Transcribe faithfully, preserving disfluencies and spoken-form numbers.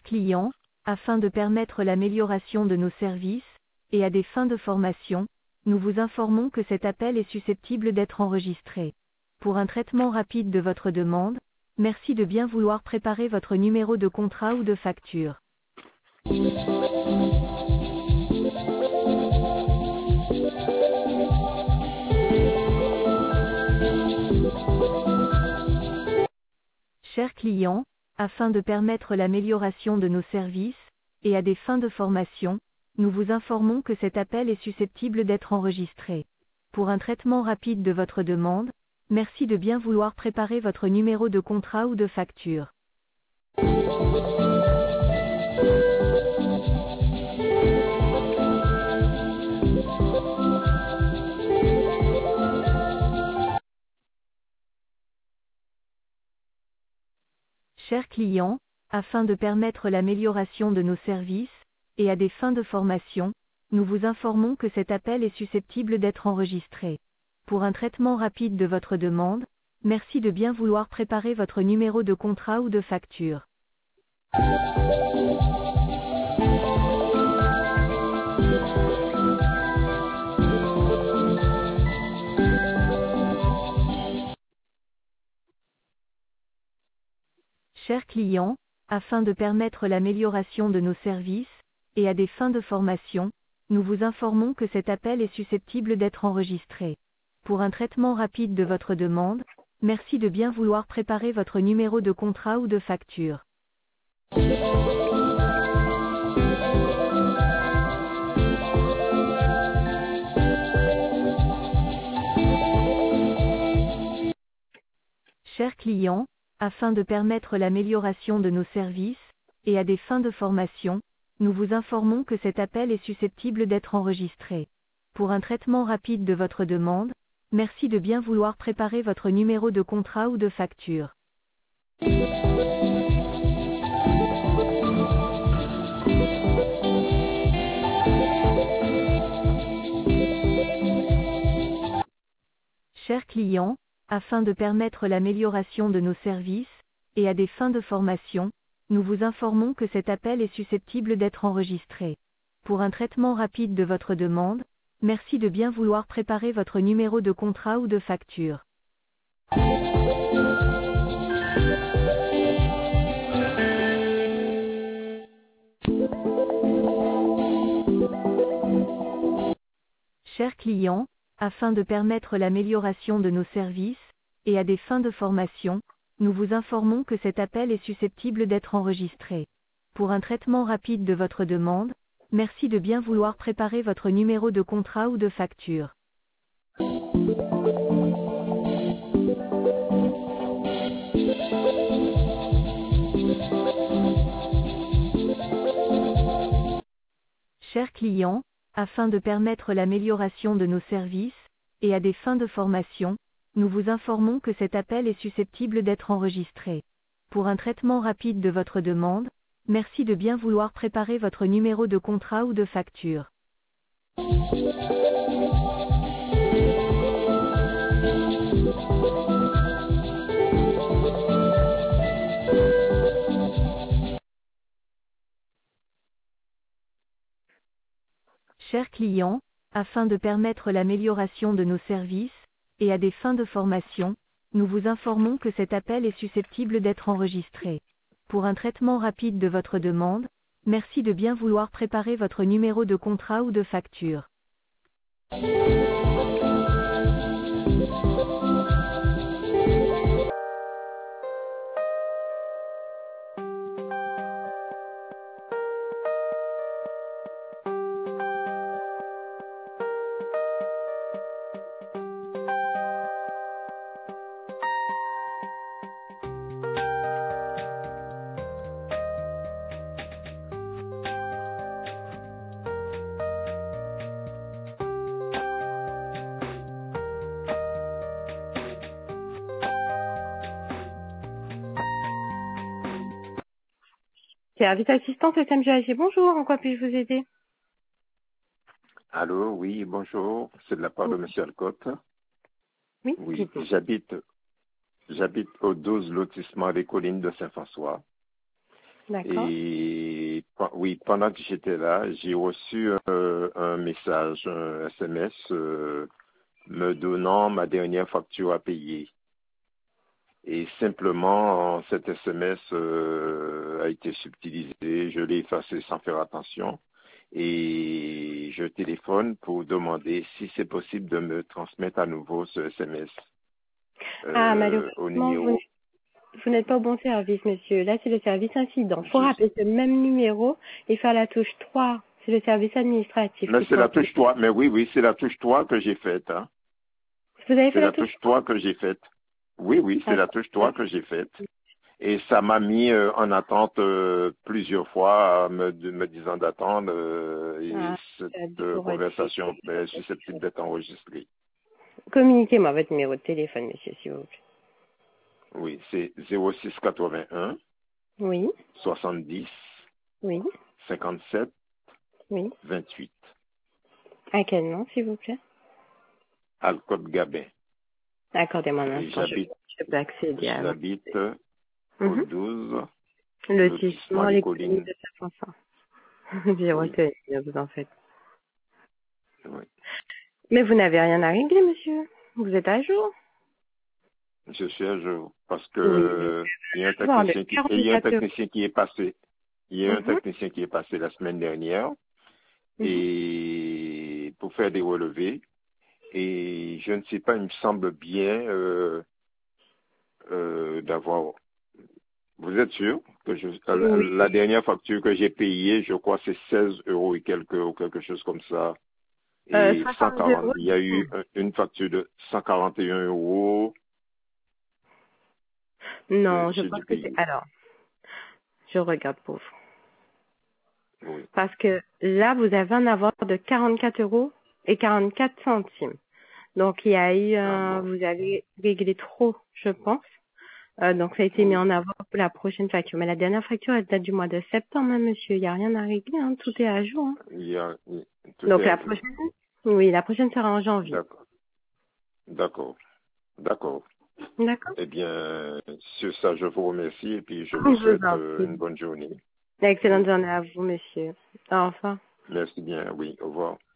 client, afin de permettre l'amélioration de nos services, et à des fins de formation, nous vous informons que cet appel est susceptible d'être enregistré. Pour un traitement rapide de votre demande, merci de bien vouloir préparer votre numéro de contrat ou de facture. Chers clients, afin de permettre l'amélioration de nos services, et à des fins de formation, nous vous informons que cet appel est susceptible d'être enregistré. Pour un traitement rapide de votre demande, merci de bien vouloir préparer votre numéro de contrat ou de facture. Chers clients, afin de permettre l'amélioration de nos services, et à des fins de formation, nous vous informons que cet appel est susceptible d'être enregistré. Pour un traitement rapide de votre demande, merci de bien vouloir préparer votre numéro de contrat ou de facture. Chers clients, afin de permettre l'amélioration de nos services, et à des fins de formation, nous vous informons que cet appel est susceptible d'être enregistré. Pour un traitement rapide de votre demande, merci de bien vouloir préparer votre numéro de contrat ou de facture. Chers clients, afin de permettre l'amélioration de nos services, et à des fins de formation, nous vous informons que cet appel est susceptible d'être enregistré. Pour un traitement rapide de votre demande, merci de bien vouloir préparer votre numéro de contrat ou de facture. Chers clients, afin de permettre l'amélioration de nos services, et à des fins de formation, nous vous informons que cet appel est susceptible d'être enregistré. Pour un traitement rapide de votre demande, merci de bien vouloir préparer votre numéro de contrat ou de facture. Chers clients, afin de permettre l'amélioration de nos services, et à des fins de formation, nous vous informons que cet appel est susceptible d'être enregistré. Pour un traitement rapide de votre demande, merci de bien vouloir préparer votre numéro de contrat ou de facture. Chers clients, afin de permettre l'amélioration de nos services, et à des fins de formation, nous vous informons que cet appel est susceptible d'être enregistré. Pour un traitement rapide de votre demande, merci de bien vouloir préparer votre numéro de contrat ou de facture. Chers clients, afin de permettre l'amélioration de nos services, et à des fins de formation, nous vous informons que cet appel est susceptible d'être enregistré. Pour un traitement rapide de votre demande, merci de bien vouloir préparer votre numéro de contrat ou de facture. Service assistance S M G A G, bonjour, en quoi puis-je vous aider? Allô, oui, bonjour, c'est de la part de M. Alcotte. Oui, Oui, j'habite j'habite au douze lotissement des Collines de Saint-François. D'accord. Et pe- oui, pendant que j'étais là, j'ai reçu euh, un message, un S M S euh, me donnant ma dernière facture à payer. Et simplement, cet S M S euh, a été subtilisé, je l'ai effacé sans faire attention. Et je téléphone pour demander si c'est possible de me transmettre à nouveau ce S M S Ah, euh, au malheureusement, vous, numéro. vous n'êtes pas au bon service, monsieur. Là, c'est le service incident. Il faut Je rappeler ce même numéro et faire la touche trois. C'est le service administratif Mais qu'il c'est faut la appeler. touche trois. Mais oui, oui, c'est la touche trois que j'ai faite. Hein. Vous avez fait C'est la la touche touche trois? trois que j'ai faite. Oui, oui, c'est la D'accord. touche trois que j'ai faite. Et ça m'a mis euh, en attente euh, plusieurs fois, me, me disant d'attendre. euh, et Ah, cette ça a dû euh, vous retirer. conversation est susceptible d'être enregistrée. Communiquez-moi votre numéro de téléphone, monsieur, s'il vous plaît. Oui, c'est zéro six quatre-vingt-un Oui, soixante-dix oui, cinquante-sept oui. vingt-huit. À quel nom, s'il vous plaît? Alcott Gabin. Accordez-moi un Et instant, je, j'habite, je peux accéder à vous. j'habite au Mhm. douze, lotissement Lotissement, Les les collines Collines. de Saint-Vincent. J'ai Oui, retenu, ne vous en faites. oui. Mais vous n'avez rien à régler, monsieur. Vous êtes à jour. Je suis à jour parce Oui. que il y a un Voir de technicien qui, et il y a un quarante-quatre euros. technicien qui est passé. Il y a un Mhm, technicien qui est passé la semaine dernière mhm. et pour faire des relevés. Et je ne sais pas, il me semble bien euh, euh, d'avoir. Vous êtes sûr que je, la Oui. la dernière facture que j'ai payée, je crois, c'est seize euros et quelques ou quelque chose comme ça. Euh, Et cent soixante-deux quarante. euros. Il y a eu un- une facture de cent quarante et un euros que Non, je j'ai pense dû que c'est... payer. Alors, je regarde pour vous. Oui. Parce que là, vous avez un avoir de quarante-quatre euros et quarante-quatre centimes. Donc, il y a eu Ah un... bon. Vous avez réglé trop, je pense. Euh, donc, ça a été mis Oui. en avant pour la prochaine facture. Mais la dernière facture, elle date du mois de septembre, hein, monsieur. Il n'y a rien à régler, hein. Tout est à jour. Hein. Il y a, il- tout Donc, est la à jour. prochaine... Oui, la prochaine sera en janvier. D'accord. D'accord. D'accord. D'accord. Eh bien, sur ça, je vous remercie et puis je Je vous vous souhaite en euh, prie. une bonne journée. Excellente Oui. journée à vous, monsieur. Au revoir. Merci bien. Oui. Au revoir.